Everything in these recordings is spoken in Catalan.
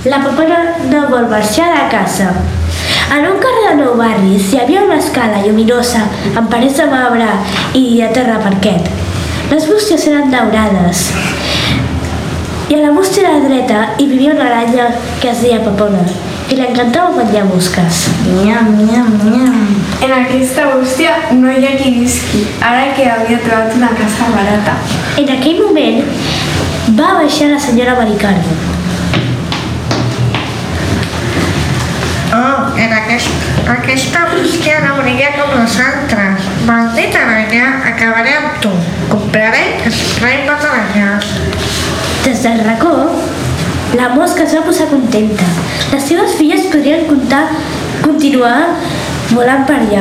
La Pepona no vol marxar de casa. En un carrer de Nou Barris hi havia una escala lluminosa amb parets de marbre i de terra parquet. Les bústies eren daurades i a la bústia de la dreta hi vivia una aranya que es deia Pepona i li encantava menjar mosques. Nyam, nyam, nyam. En aquesta bústia no hi ha qui visqui, ara que havia trobat una casa barata. En aquell moment va baixar la senyora Maricarme. Oh, en aquesta bústia no brilla com les altres. Maldita aranya, acabaré amb tu. Compraré esprai mataranyà. Des del racó, la mosca es va posar contenta. Les seves filles podrien continuar volant per allà.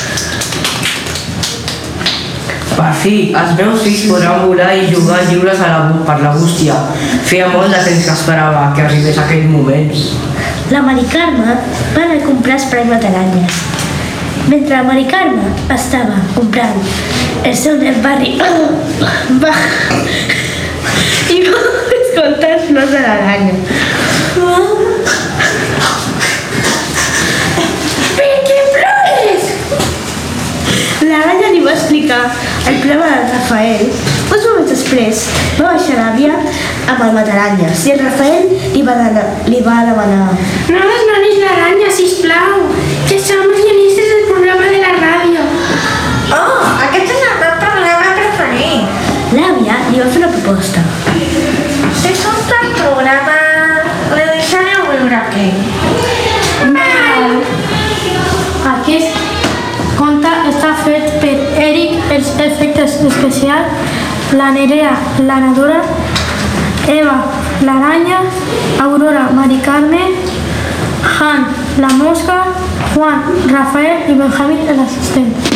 Per fi, els meus fills podran volar i jugar lliures per la bústia. Feia molt de temps que esperava que arribés aquell moment. La Maricarme va anar a comprar esprai mataranyes. Mentre la Maricarme estava comprant, el seu net Barri va i va escoltar els plors de l'aranya. Per què plores? L'aranya li va explicar el problema del Rafael. Uns moments després va baixar l'àvia amb el mataranyes i el Rafael li va demanar: No desnonis l'aranya, sisplau, que som els guionistes del programa de la ràdio. Oh, aquest és el meu programa preferit. L'àvia li va fer una proposta. Si surt al programa, li deixareu viure aquí. Aquest conte està fet per Eric, els efectes especials, la Nerea, la Nadora, Eva, l'aranya, Aurora, Maricarme, Han, la mosca, Juan, Rafael i Benjamín, l'assistent.